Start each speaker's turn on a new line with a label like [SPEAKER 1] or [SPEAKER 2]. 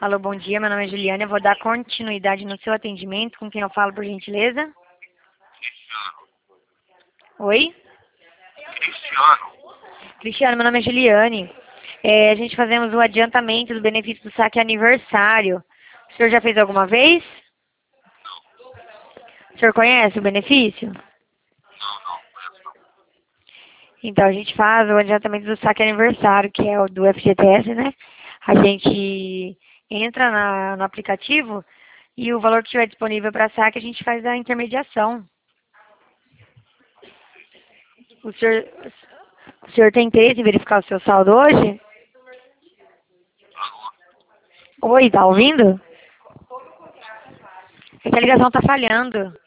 [SPEAKER 1] Alô, bom dia. Meu nome é Juliana. Eu vou dar continuidade no seu atendimento. Com quem eu falo, por gentileza? Oi?
[SPEAKER 2] Cristiano.
[SPEAKER 1] Cristiano, meu nome é Juliane. A gente fazemos o adiantamento do benefício do saque aniversário. O senhor já fez alguma vez? O senhor conhece o benefício?
[SPEAKER 2] Não, conheço não.
[SPEAKER 1] Então, a gente faz o adiantamento do saque aniversário, que é o do FGTS, né? A gente entra no aplicativo e o valor que estiver disponível para saque, a gente faz a intermediação. O senhor, o senhor tem interesse em verificar o seu saldo hoje?
[SPEAKER 2] Alô?
[SPEAKER 1] Oi, tá ouvindo? É que a ligação tá falhando.